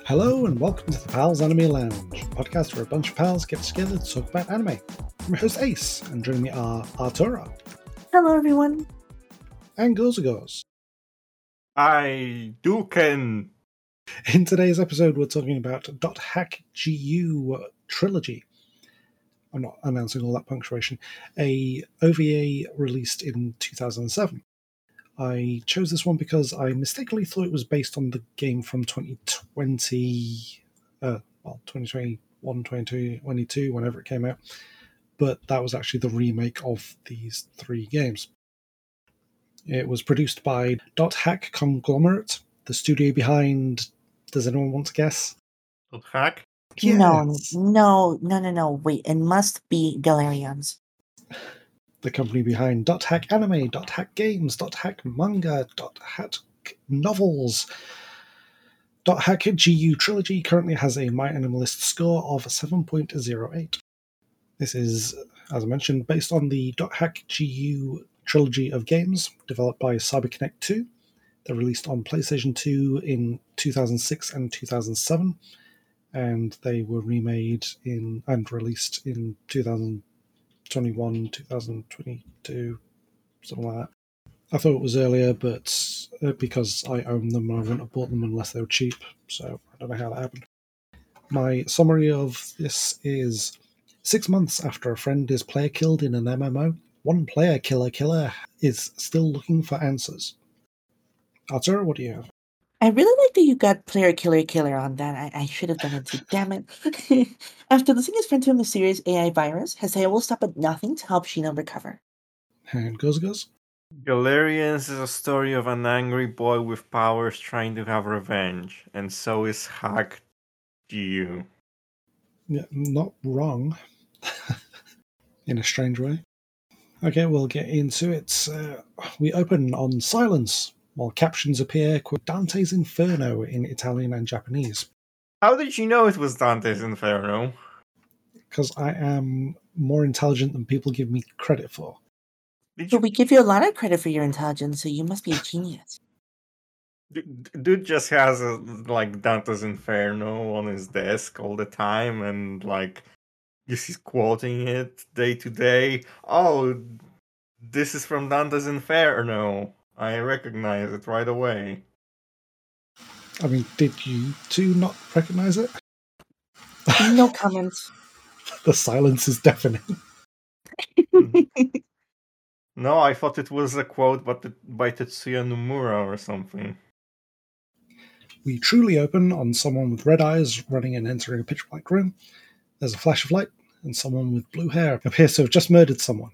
Hello and welcome to the Pals Anime Lounge, a podcast where a bunch of pals get together to talk about anime. I'm your host Ace, and joining me are Artura. Hello, everyone. And Gozagos. I do can. In today's episode, we're talking about .hack GU Trilogy. I'm not announcing all that punctuation. A OVA released in 2007. I chose this one because I mistakenly thought it was based on the game from 2021, 2022, whenever it came out. But that was actually the remake of these three games. It was produced by .hack Conglomerate, the studio behind... Does anyone want to guess? Hack? Yes. No. Wait, it must be Galarians. The company behind .hack Anime, .hack Games, .hack Manga, .hack Novels. .hack GU Trilogy currently has a My Animalist score of 7.08. This is, as I mentioned, based on the .hack GU trilogy of games developed by CyberConnect 2. They're released on PlayStation 2 in 2006 and 2007, and they were remade and released in 2021, 2022, something like that. I thought it was earlier, but because I own them, I wouldn't have bought them unless they were cheap, so I don't know how that happened. My summary of this is: 6 months after a friend is player killed in an MMO, one player killer is still looking for answers. Arthur, what do you have? I really like that you got player killer on that. I should have done it too, damn it. After losing his friend to a mysterious AI virus, Haseo will stop at nothing to help Shino recover. And Goes. Galarians is a story of an angry boy with powers trying to have revenge, and so is Hack GU. Yeah, not wrong. In a strange way. Okay, we'll get into it. We open on silence, while captions appear, quote, Dante's Inferno in Italian and Japanese. How did you know it was Dante's Inferno? Because I am more intelligent than people give me credit for. But we give you a lot of credit for your intelligence, so you must be a genius. Dude just has Dante's Inferno on his desk all the time, and just he's quoting it day to day. Oh, this is from Dante's Inferno. I recognize it right away. I mean, did you two not recognize it? No comments. The silence is deafening. No, I thought it was a quote by Tetsuya Nomura or something. We truly open on someone with red eyes running and entering a pitch-black room. There's a flash of light, and someone with blue hair appears to have just murdered someone.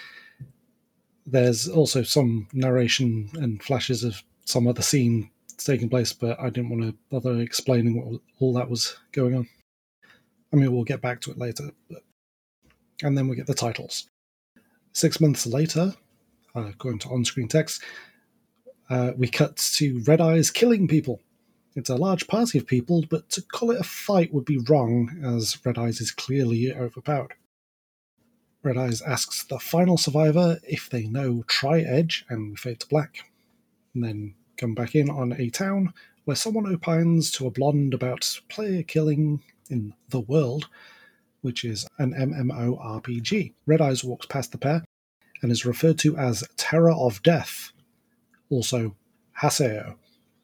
There's also some narration and flashes of some other scene taking place, but I didn't want to bother explaining what all that was going on. I mean, we'll get back to it later. And then we get the titles. 6 months later, going to on-screen text, we cut to Red Eyes killing people. It's a large party of people, but to call it a fight would be wrong, as Red Eyes is clearly overpowered. Red Eyes asks the final survivor if they know Tri-Edge, and we fade to black. And then come back in on a town where someone opines to a blonde about player killing in The World, which is an MMORPG. Red Eyes walks past the pair and is referred to as Terror of Death, also Haseo,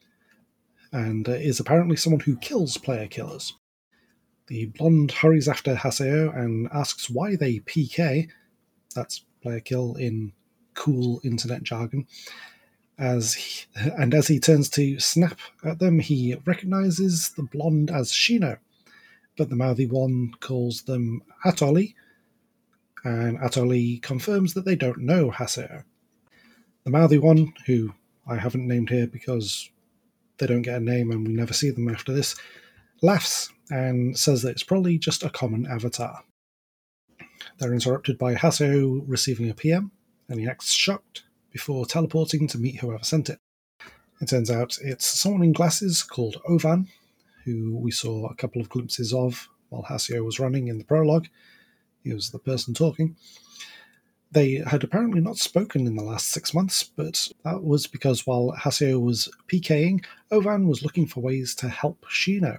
and is apparently someone who kills player killers. The blonde hurries after Haseo and asks why they PK, that's player kill in cool internet jargon, as he turns to snap at them, he recognizes the blonde as Shino, but the mouthy one calls them Atoli, and Atoli confirms that they don't know Haseo. The mouthy one, who I haven't named here because they don't get a name and we never see them after this, laughs and says that it's probably just a common avatar. They're interrupted by Haseo receiving a PM, and he acts shocked before teleporting to meet whoever sent it. It turns out it's someone in glasses called Ovan, who we saw a couple of glimpses of while Haseo was running in the prologue. He was the person talking. They had apparently not spoken in the last 6 months, but that was because while Haseo was PKing, Ovan was looking for ways to help Shino,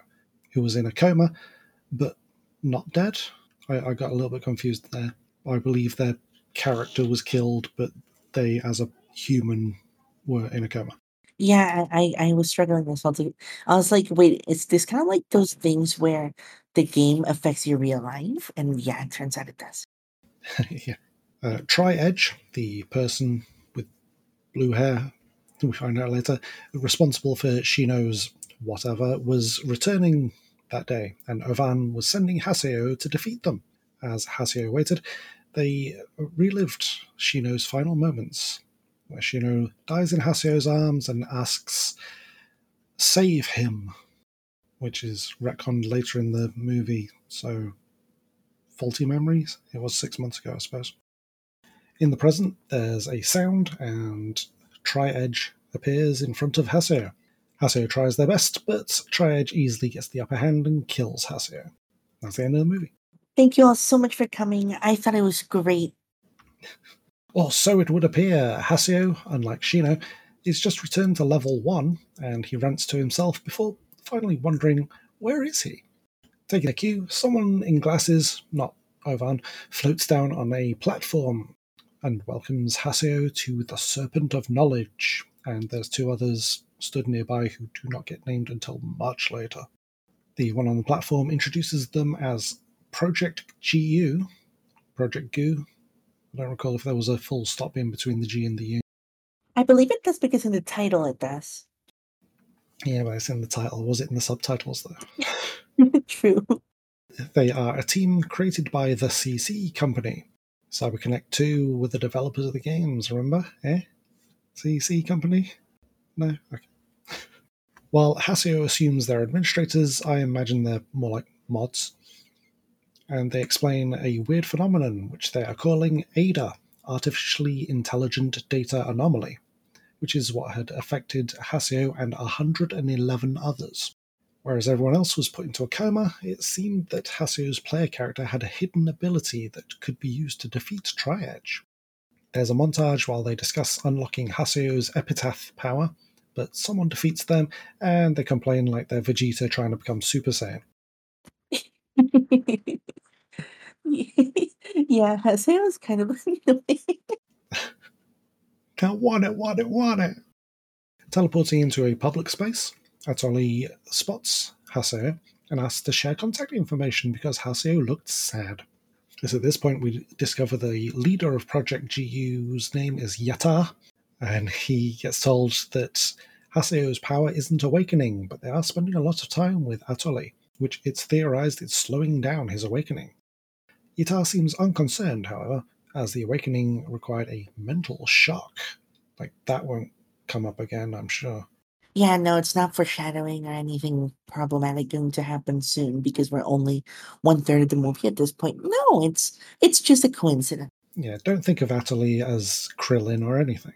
who was in a coma, but not dead. I got a little bit confused there. I believe their character was killed, but they, as a human, were in a coma. Yeah, I was struggling as well too. I was like, wait, is this kind of like those things where the game affects your real life? And yeah, it turns out it does. Yeah. Tri-Edge, the person with blue hair, we find out later, responsible for Shino's whatever, was returning that day, and Ovan was sending Haseo to defeat them. As Haseo waited, they relived Shino's final moments, where Shino dies in Haseo's arms and asks, "Save him," which is retconned later in the movie, so faulty memories. It was 6 months ago, I suppose. In the present, there's a sound, and Tri-Edge appears in front of Haseo. Haseo tries their best, but Tri-Edge easily gets the upper hand and kills Haseo. That's the end of the movie. Thank you all so much for coming. I thought it was great. Well, so it would appear. Haseo, unlike Shino, is just returned to level 1, and he rants to himself before finally wondering, where is he? Taking a cue, someone in glasses, not Ovan, floats down on a platform and welcomes Haseo to the Serpent of Knowledge, and there's 2 others stood nearby who do not get named until much later. The one on the platform introduces them as Project GU, Project Goo. I don't recall if there was a full stop in between the G and the U. I believe it does because in the title it does. Yeah, but it's in the title. Was it in the subtitles, though? True. They are a team created by the CC Company. CyberConnect 2 were the developers of the games, remember? CC Company? No? Okay. While Haseo assumes they're administrators, I imagine they're more like mods. And they explain a weird phenomenon, which they are calling ADA, Artificially Intelligent Data Anomaly, which is what had affected Haseo and 111 others. Whereas everyone else was put into a coma, it seemed that Haseo's player character had a hidden ability that could be used to defeat Tri-Edge. There's a montage while they discuss unlocking Haseo's epitaph power, but someone defeats them, and they complain like they're Vegeta trying to become Super Saiyan. Yeah, Haseo was kind of annoying. Can't want it. Teleporting into a public space, Atoli spots Haseo and asks to share contact information because Haseo looked sad. It's at this point we discover the leader of Project GU's name is Yatar, and he gets told that Haseo's power isn't awakening, but they are spending a lot of time with Atoli, which it's theorized is slowing down his awakening. Yatar seems unconcerned, however, as the awakening required a mental shock. Like, that won't come up again, I'm sure. Yeah, no, it's not foreshadowing or anything problematic going to happen soon because we're only 1/3 of the movie at this point. No, it's just a coincidence. Yeah, don't think of Atoli as Krillin or anything.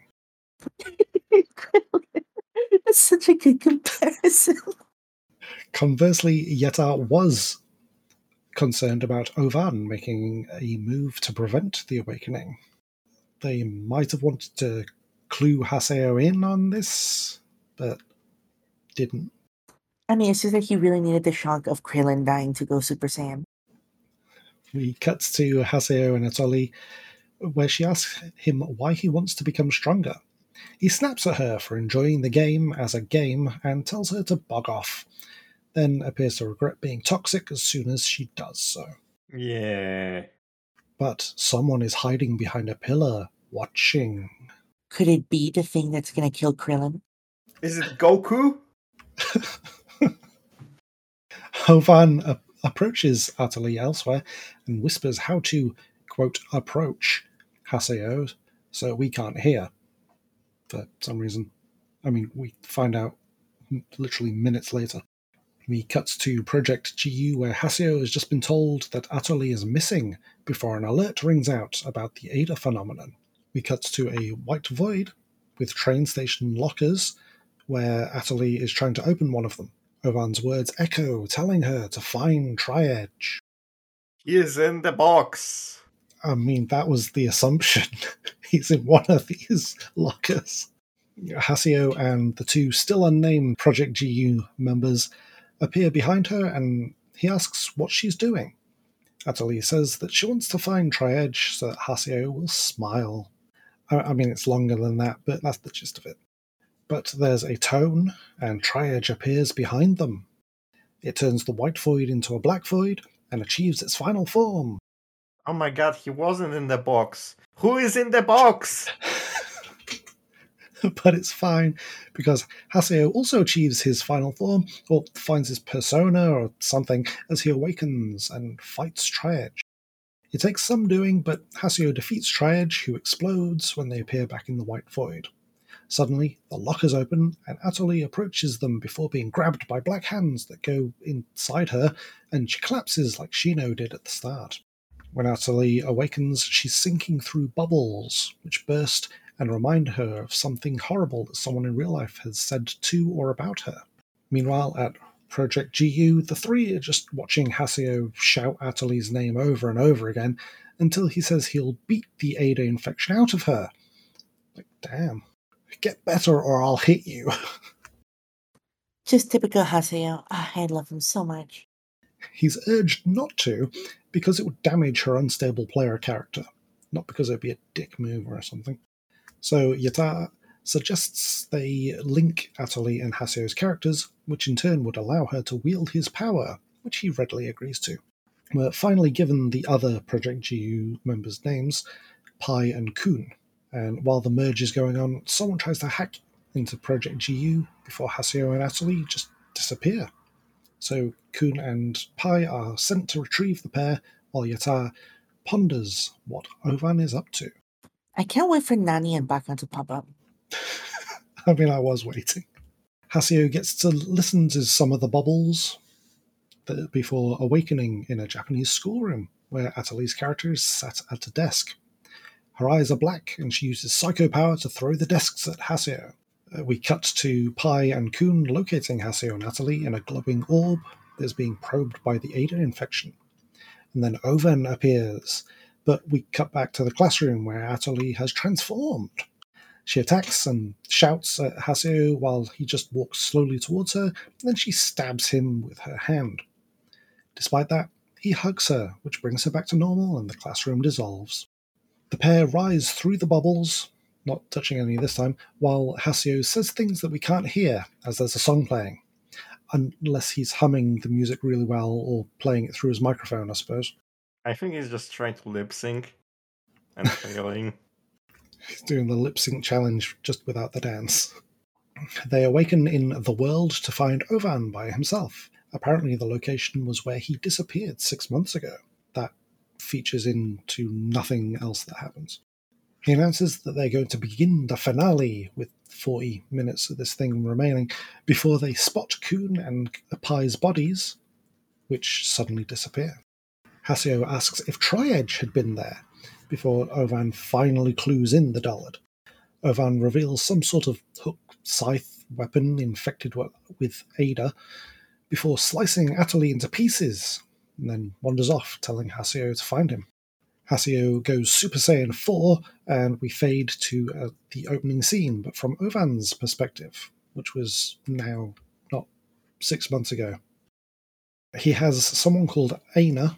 That's such a good comparison. Conversely, Yatar was concerned about Ovan making a move to prevent the awakening. They might have wanted to clue Haseo in on this, but didn't. I mean, it's just that he really needed the shock of Krillin dying to go Super Saiyan. We cut to Haseo and Atoli, where she asks him why he wants to become stronger. He snaps at her for enjoying the game as a game and tells her to bug off, then appears to regret being toxic as soon as she does so. Yeah. But someone is hiding behind a pillar, watching. Could it be the thing that's gonna kill Krillin? Is it Goku? Ovan approaches Atoli elsewhere and whispers how to, quote, approach Haseo so we can't hear. For some reason. I mean, we find out literally minutes later. We cut to Project GU where Haseo has just been told that Atoli is missing before an alert rings out about the ADA phenomenon. We cut to a white void with train station lockers where Atoli is trying to open one of them. Ovan's words echo, telling her to find Tri-Edge. He is in the box. I mean, that was the assumption. He's in one of these lockers. Haseo and the 2 still unnamed Project GU members appear behind her, and he asks what she's doing. Atali says that she wants to find Tri-Edge so that Haseo will smile. I mean, it's longer than that, but that's the gist of it. But there's a tone, and Tri-Edge appears behind them. It turns the white void into a black void, and achieves its final form. Oh my god, he wasn't in the box. Who is in the box? But it's fine, because Haseo also achieves his final form, or finds his persona or something, as he awakens and fights Tri-Edge. It takes some doing, but Haseo defeats Tri-Edge, who explodes when they appear back in the white void. Suddenly, the lockers open, and Atali approaches them before being grabbed by black hands that go inside her, and she collapses like Shino did at the start. When Atali awakens, she's sinking through bubbles, which burst and remind her of something horrible that someone in real life has said to or about her. Meanwhile, at Project GU, the three are just watching Haseo shout Atali's name over and over again until he says he'll beat the Ada infection out of her. Like, damn. Get better or I'll hit you. Just typical Haseo. I love him so much. He's urged not to because it would damage her unstable player character, not because it'd be a dick move or something. So Yata suggests they link Atali and Haseo's characters, which in turn would allow her to wield his power, which he readily agrees to. We're finally given the other Project GU members' names, Pai and Kun, and while the merge is going on, someone tries to hack into Project GU before Haseo and Atali just disappear. So Kun and Pai are sent to retrieve the pair, while Yata ponders what Ovan is up to. I can't wait for Nani and Baka to pop up. I mean, I was waiting. Haseo gets to listen to some of the bubbles before awakening in a Japanese schoolroom, where Atali's character is sat at a desk. Her eyes are black, and she uses psycho power to throw the desks at Haseo. We cut to Pai and Kun locating Haseo and Atali in a glowing orb that is being probed by the Ada infection. And then Oven appears, but we cut back to the classroom where Atali has transformed. She attacks and shouts at Haseo while he just walks slowly towards her, and then she stabs him with her hand. Despite that, he hugs her, which brings her back to normal, and the classroom dissolves. The pair rise through the bubbles, not touching any this time, while Haseo says things that we can't hear as there's a song playing, unless he's humming the music really well or playing it through his microphone, I suppose. I think he's just trying to lip sync and failing. He's doing the lip sync challenge just without the dance. They awaken in the world to find Ovan by himself. Apparently the location was where he disappeared 6 months ago. That features into nothing else that happens. He announces that they're going to begin the finale with 40 minutes of this thing remaining before they spot Kun and Pai's bodies, which suddenly disappear. Haseo asks if Tri-Edge had been there, before Ovan finally clues in the dullard. Ovan reveals some sort of hook scythe weapon infected with Ada, before slicing Atali into pieces, and then wanders off, telling Haseo to find him. Haseo goes Super Saiyan 4, and we fade to the opening scene, but from Ovan's perspective, which was now not 6 months ago. He has someone called Aina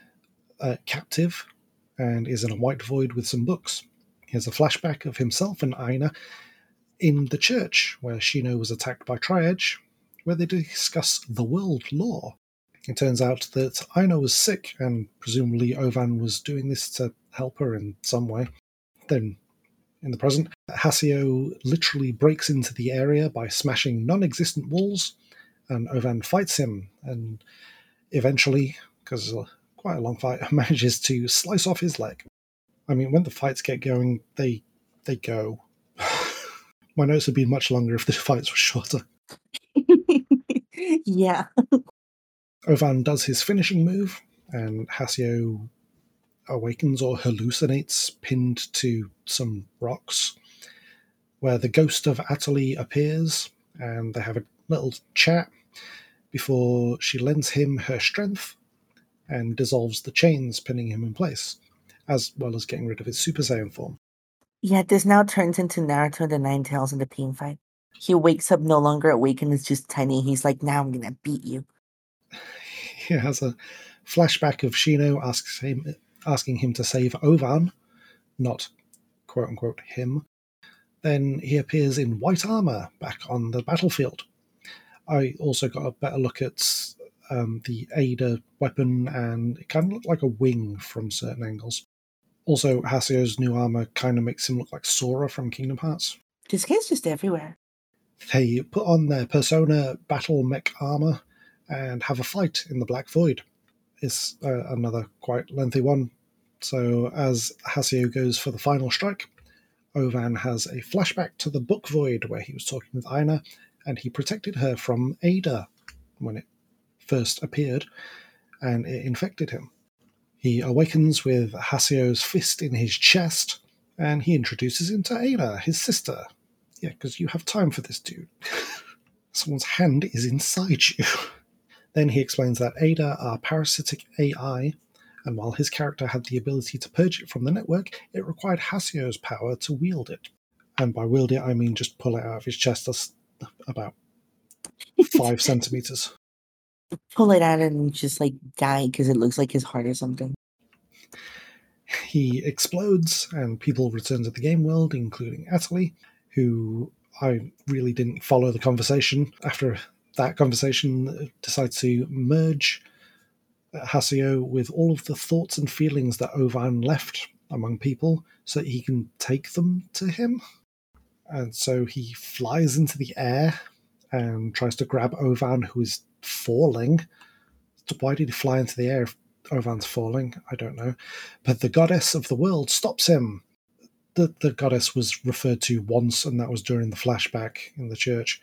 captive, and is in a white void with some books. He has a flashback of himself and Aina in the church, where Shino was attacked by Tri-Edge, where they discuss the world law. It turns out that Aina was sick, and presumably Ovan was doing this to help her in some way. Then, in the present, Haseo literally breaks into the area by smashing non-existent walls, and Ovan fights him, and eventually, because it's quite a long fight, manages to slice off his leg. I mean, when the fights get going, they go. My notes would be much longer if the fights were shorter. Yeah. Ovan does his finishing move, and Haseo awakens or hallucinates pinned to some rocks, where the ghost of Atali appears, and they have a little chat before she lends him her strength and dissolves the chains pinning him in place, as well as getting rid of his Super Saiyan form. Yeah, this now turns into Naruto, the Nine Tails, and the team fight. He wakes up no longer awake and is just tiny. He's like, now I'm gonna beat you. He has a flashback of Shino asking him to save Ovan, not quote unquote him. Then he appears in white armor back on the battlefield. I also got a better look at the Ada weapon, and it kind of looked like a wing from certain angles. Also, Haseo's new armor kind of makes him look like Sora from Kingdom Hearts. This guy's just everywhere. They put on their Persona battle mech armor and have a fight in the Black Void. It's another quite lengthy one. So as Haseo goes for the final strike, Ovan has a flashback to the Book Void where he was talking with Aina, and he protected her from Ada when it first appeared, and it infected him. He awakens with Haseo's fist in his chest, and he introduces him to Ada, his sister. Yeah, because you have time for this, dude. Someone's hand is inside you. Then he explains that Ada are parasitic AI, and while his character had the ability to purge it from the network, it required Haseo's power to wield it. And by wield it, I mean just pull it out of his chest. That's about 5 centimeters. Pull it out and just like die because it looks like his heart or something. He explodes, and people return to the game world, including Atali, who I really didn't follow the conversation. After that conversation, decides to merge Haseo with all of the thoughts and feelings that Ovan left among people so that he can take them to him. And so he flies into the air and tries to grab Ovan, who is falling. Why did he fly into the air if Ovan's falling? I don't know. But the goddess of the world stops him. The goddess was referred to once, and that was during the flashback in the church.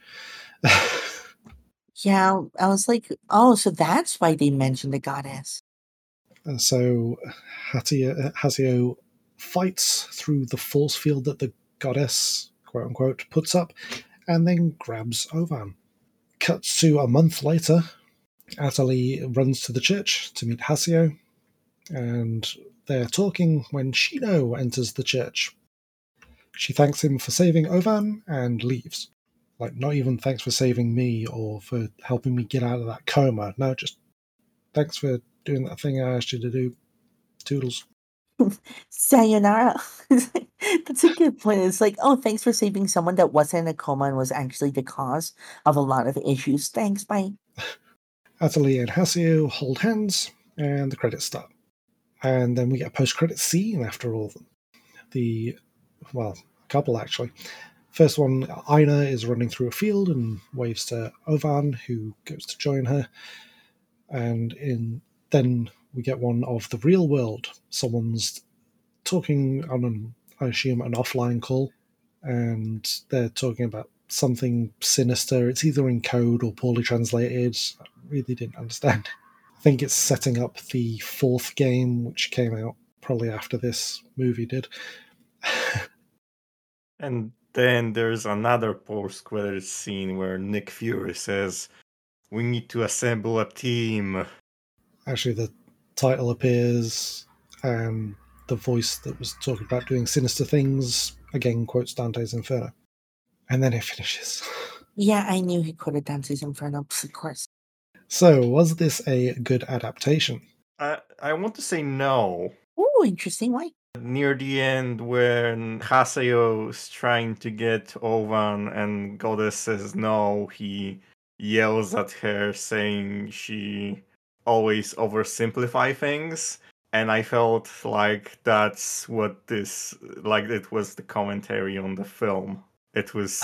Yeah, I was like, oh, so that's why they mentioned the goddess. And so Haseo fights through the force field that the goddess, quote unquote, puts up, and then grabs Ovan. Cuts to a month later. Atali runs to the church to meet Haseo, and they're talking when Shino enters the church. She thanks him for saving Ovan and leaves. Like, not even thanks for saving me or for helping me get out of that coma. No, just thanks for doing that thing I asked you to do. Toodles. Sayonara. That's a good point. It's like, oh, thanks for saving someone that wasn't in a coma and was actually the cause of a lot of issues. Thanks, bye. Atali and Haseo hold hands, and the credits start. And then we get a post-credit scene after all of them. A couple actually. First one, Aina is running through a field and waves to Ovan, who goes to join her. And then we get one of the real world. Someone's talking on I assume, an offline call, and they're talking about something sinister. It's either in code or poorly translated. I really didn't understand. I think it's setting up the 4th game, which came out probably after this movie did. And then there's another post-credits scene where Nick Fury says, "We need to assemble a team." Actually, the title appears, and the voice that was talking about doing sinister things again quotes Dante's Inferno. And then it finishes. Yeah, I knew he quoted Dante's Inferno, of course. So, was this a good adaptation? I want to say no. Oh, interesting. Why? Near the end, when Haseo is trying to get Ovan and Goddess says no, he yells at her saying she always oversimplify things. And I felt like that's what this, like it was the commentary on the film. It was,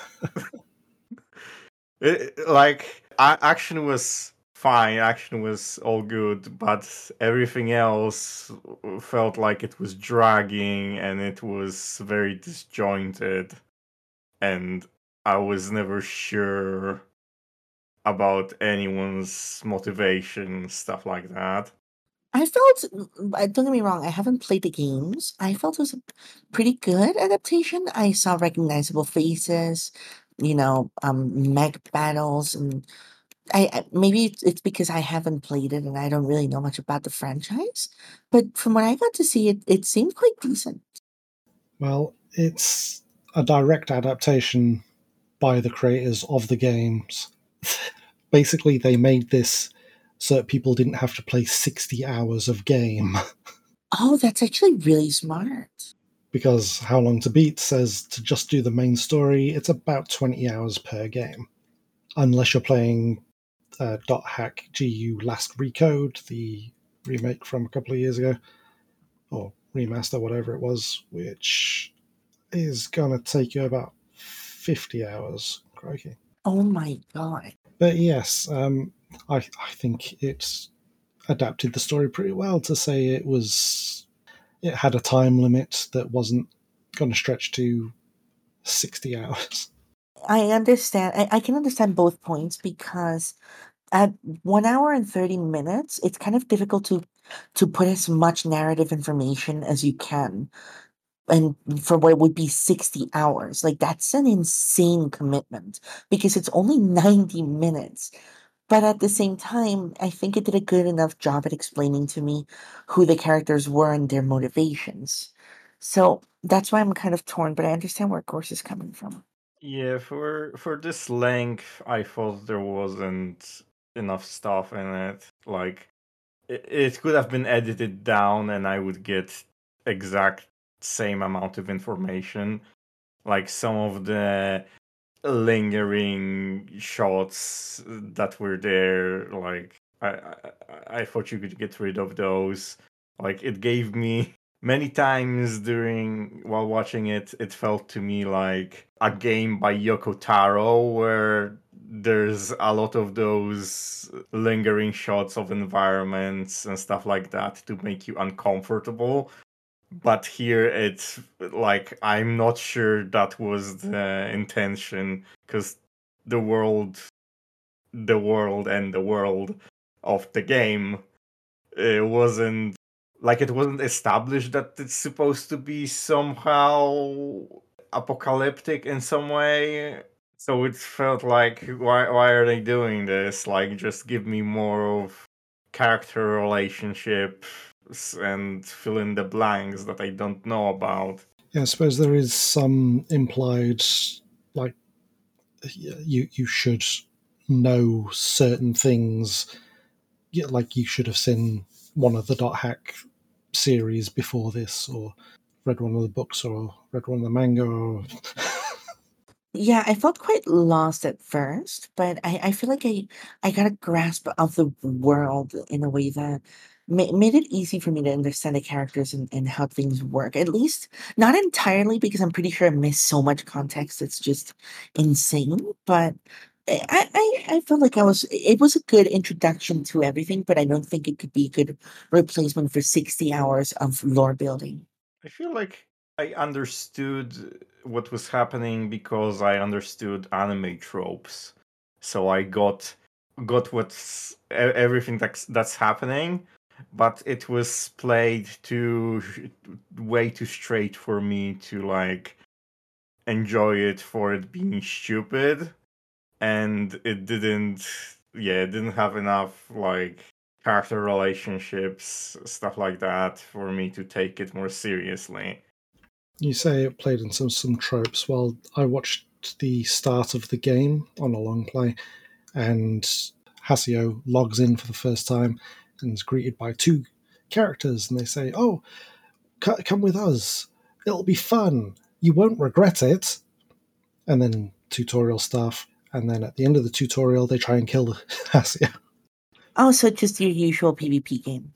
action was fine, action was all good, but everything else felt like it was dragging and it was very disjointed. And I was never sure about anyone's motivation, stuff like that. I felt, don't get me wrong, I haven't played the games. I felt it was a pretty good adaptation. I saw recognizable faces, mech battles, and maybe it's because I haven't played it and I don't really know much about the franchise. But from what I got to see, it seemed quite decent. Well, it's a direct adaptation by the creators of the games. Basically, they made this so that people didn't have to play 60 hours of game. Oh, that's actually really smart. Because How Long to Beat says to just do the main story, it's about 20 hours per game. Unless you're playing .hack GU Last Recode, the remake from a couple of years ago, or remaster, whatever it was, which is going to take you about 50 hours. Crikey. Oh my god. But yes, I think it's adapted the story pretty well to say it had a time limit that wasn't going to stretch to 60 hours. I understand. I can understand both points because at 1 hour and 30 minutes, it's kind of difficult to put as much narrative information as you can. And for what would be 60 hours. Like that's an insane commitment because it's only 90 minutes. But at the same time, I think it did a good enough job at explaining to me who the characters were and their motivations. So that's why I'm kind of torn, but I understand where Gorse is coming from. Yeah, for this length, I thought there wasn't enough stuff in it. Like, it could have been edited down, and I would get exact same amount of information. Like some of the lingering shots that were there, like I thought you could get rid of those. Like it gave me many times while watching it, it felt to me like a game by Yoko Taro where there's a lot of those lingering shots of environments and stuff like that to make you uncomfortable. But here it's like I'm not sure that was the intention, because the world and the world of the game, it wasn't established that it's supposed to be somehow apocalyptic in some way. So it felt like, why are they doing this? Like, just give me more of character relationship and fill in the blanks that I don't know about. Yeah, I suppose there is some implied, like, you should know certain things. Like you should have seen one of the .hack series before this, or read one of the books, or read one of the manga, or Yeah, I felt quite lost at first, but I feel like I got a grasp of the world in a way that made it easy for me to understand the characters and how things work. At least not entirely, because I'm pretty sure I missed so much context. It's just insane. But I felt like it was a good introduction to everything, but I don't think it could be a good replacement for 60 hours of lore building. I feel like I understood what was happening because I understood anime tropes. So I got everything that's happening, but it was played too way too straight for me to like enjoy it for it being stupid, and it didn't have enough like character relationships, stuff like that, for me to take it more seriously. you say it played in some tropes. Well, I watched the start of the game on a long play, and Hasio logs in for the first time and is greeted by two characters, and they say, "Oh, come with us. It'll be fun. You won't regret it." And then tutorial stuff, and then at the end of the tutorial, they try and kill Hasio. Oh, so just your usual PvP game.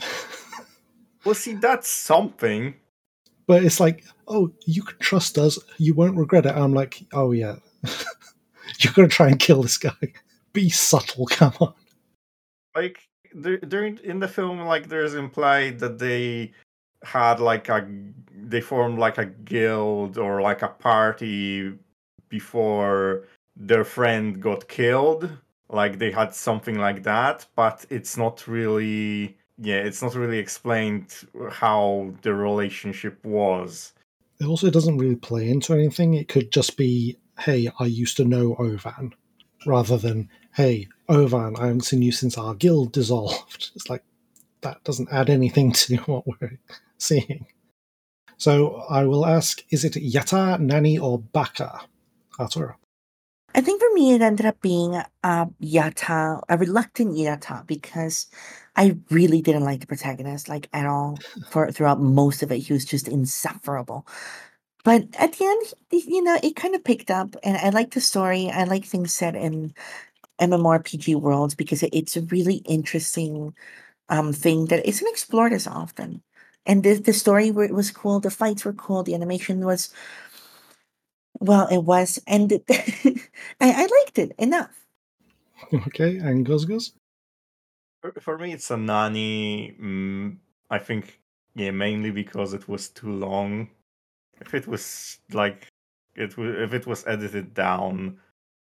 Well, see, that's something. But it's like, oh, you can trust us. You won't regret it. I'm like, oh yeah, you're going to try and kill this guy. Be subtle, come on. Like during in the film, like there's implied that they had they formed like a guild or like a party before their friend got killed. Like they had something like that, but it's not really explained how the relationship was. It also doesn't really play into anything. It could just be, hey, I used to know Ovan, rather than, hey, Ovan, I haven't seen you since our guild dissolved. It's like, that doesn't add anything to what we're seeing. So I will ask, is it Yata, Nani, or Baka, Arturo? I think for me, it ended up being Yata, a reluctant Yata, because I really didn't like the protagonist, like at all. Throughout most of it, he was just insufferable. But at the end, it kind of picked up, and I like the story. I like things set in MMORPG worlds because it's a really interesting thing that isn't explored as often. And the story was cool, the fights were cool, the animation was, well, it was, and I liked it enough. Okay, and Guzguz? For me, it's a Nani. I think, yeah, mainly because it was too long. If it was like if it was edited down,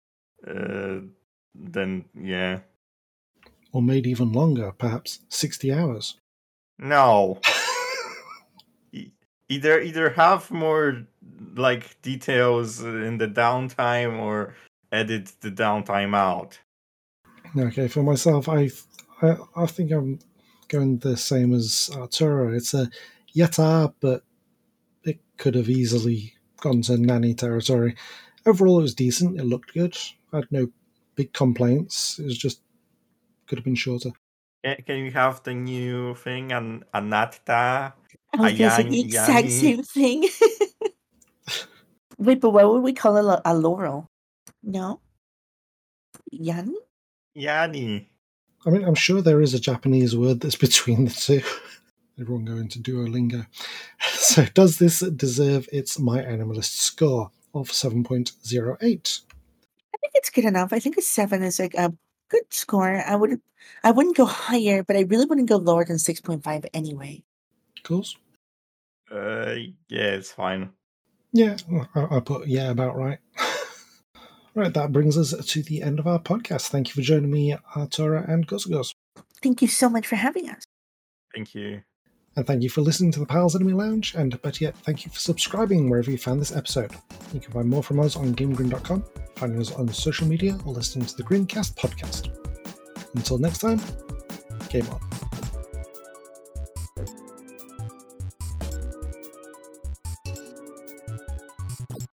then yeah. Or made even longer, perhaps 60 hours. No. Either have more like details in the downtime or edit the downtime out. Okay, for myself, I think I'm going the same as Arturo. It's a Yata, but it could have easily gone to Nani territory. Overall, it was decent. It looked good. I had no big complaints. It was just could have been shorter. Can you have the new thing, Anatta? I was going to say the exact Yani? same thing. Wait, but what would we call a laurel? No? Yan? Yani. I mean, I'm sure there is a Japanese word that's between the two. Everyone going to Duolingo. So, does this deserve its My Animalist score of 7.08? I think it's good enough. I think a 7 is like a good score. I wouldn't go higher, but I really wouldn't go lower than 6.5 anyway. Cool. Yeah, it's fine. Yeah, I put yeah about right. Right, that brings us to the end of our podcast. Thank you for joining me, Arturo and Guzguz. Thank you so much for having us. Thank you. And thank you for listening to the Pals Enemy Lounge, and better yet, thank you for subscribing wherever you found this episode. You can find more from us on GameGrin.com, find us on social media, or listening to the Greencast podcast. Until next time, game on.